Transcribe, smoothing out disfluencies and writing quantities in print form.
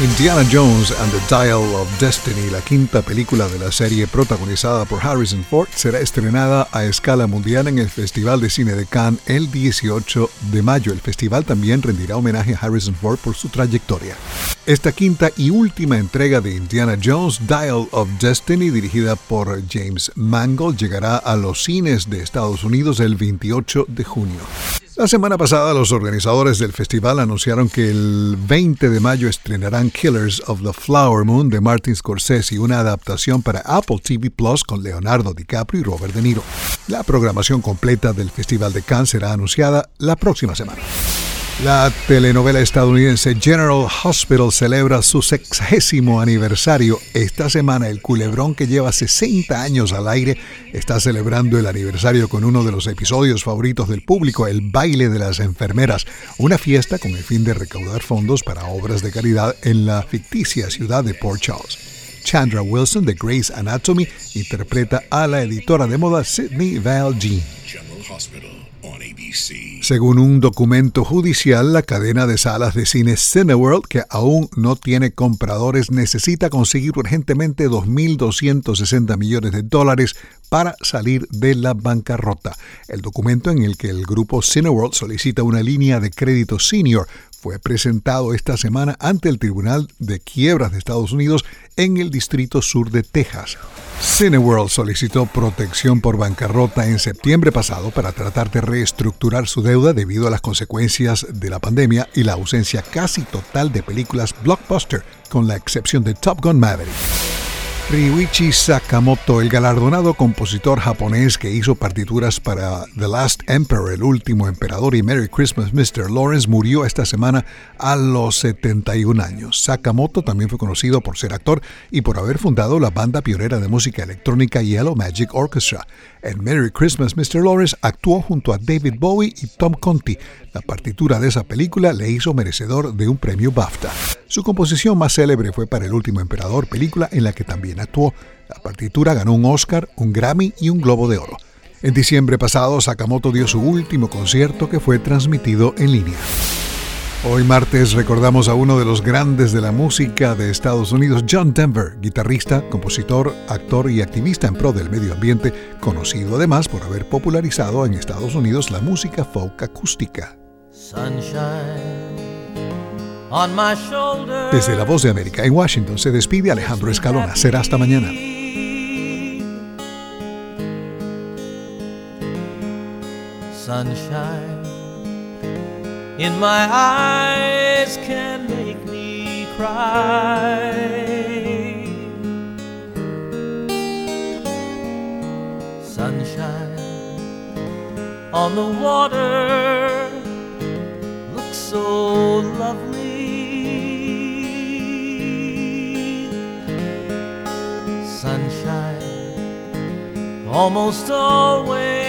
Indiana Jones and the Dial of Destiny, la quinta película de la serie protagonizada por Harrison Ford, será estrenada a escala mundial en el Festival de Cine de Cannes el 18 de mayo. El festival también rendirá homenaje a Harrison Ford por su trayectoria. Esta quinta y última entrega de Indiana Jones, Dial of Destiny, dirigida por James Mangold, llegará a los cines de Estados Unidos el 28 de junio. La semana pasada, los organizadores del festival anunciaron que el 20 de mayo estrenarán Killers of the Flower Moon de Martin Scorsese, una adaptación para Apple TV Plus con Leonardo DiCaprio y Robert De Niro. La programación completa del Festival de Cannes será anunciada la próxima semana. La telenovela estadounidense General Hospital celebra su 60º aniversario. Esta semana, el culebrón, que lleva 60 años al aire, está celebrando el aniversario con uno de los episodios favoritos del público, el baile de las enfermeras, una fiesta con el fin de recaudar fondos para obras de caridad en la ficticia ciudad de Port Charles. Chandra Wilson, de Grey's Anatomy, interpreta a la editora de moda Sydney Val Jean. Según un documento judicial, la cadena de salas de cine Cineworld, que aún no tiene compradores, necesita conseguir urgentemente $2.260 millones para salir de la bancarrota. El documento, en el que el grupo Cineworld solicita una línea de crédito senior, fue presentado esta semana ante el Tribunal de Quiebras de Estados Unidos en el Distrito Sur de Texas. Cineworld solicitó protección por bancarrota en septiembre pasado para tratar de reestructurar su deuda debido a las consecuencias de la pandemia y la ausencia casi total de películas blockbuster, con la excepción de Top Gun Maverick. Ryuichi Sakamoto, el galardonado compositor japonés que hizo partituras para The Last Emperor, El Último Emperador, y Merry Christmas, Mr. Lawrence, murió esta semana a los 71 años. Sakamoto también fue conocido por ser actor y por haber fundado la banda pionera de música electrónica Yellow Magic Orchestra. En Merry Christmas, Mr. Lawrence actuó junto a David Bowie y Tom Conti. La partitura de esa película le hizo merecedor de un premio BAFTA. Su composición más célebre fue para El Último Emperador, película en la que también actuó. La partitura ganó un Oscar, un Grammy y un Globo de Oro. En diciembre pasado, Sakamoto dio su último concierto, que fue transmitido en línea. Hoy martes recordamos a uno de los grandes de la música de Estados Unidos, John Denver, guitarrista, compositor, actor y activista en pro del medio ambiente, conocido además por haber popularizado en Estados Unidos la música folk acústica. Desde La Voz de América en Washington se despide Alejandro Escalona. Será hasta mañana. Sunshine in my eyes can make me cry. Sunshine on the water looks so lovely. Sunshine almost always